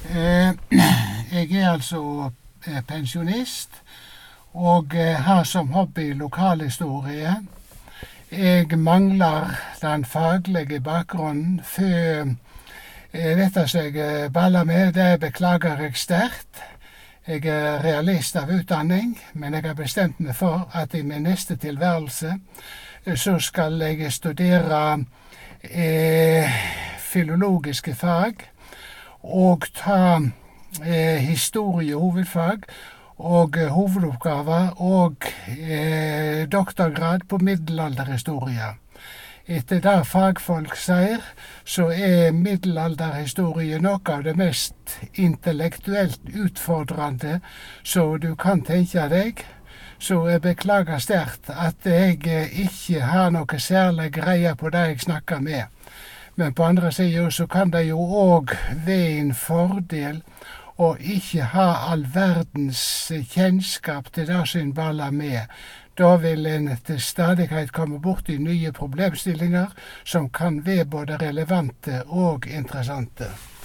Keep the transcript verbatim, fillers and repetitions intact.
Eh, Jeg er altså eh, pensjonist, og eh, har som hobby lokalhistorie. Jeg mangler den faglige bakgrunnen før eh, dette som jeg eh, baller med. Det beklager jeg sterkt. Jeg er realist av utdanning, men jeg har bestemt meg for at i min neste tilværelse eh, så skal jeg studere eh, filologiske fag og ta eh, historie hovedfag og eh, hovedoppgaver og eh, doktorgrad på middelalderhistorie. Etter det fagfolk sier, så er middelalderhistorie noe av det mest intellektuelt utfordrende så du kan tenke deg. Så jeg beklager sterkt at jeg eh, ikke har noe særlig greie på det jeg snakker med. Men på andre siden så kan det jo òg være en fordel å ikke ha all verdens kjennskap til det som en baller med. Da vil en til stadighet komme bort i nye problemstillinger som kan være både relevante og interessante.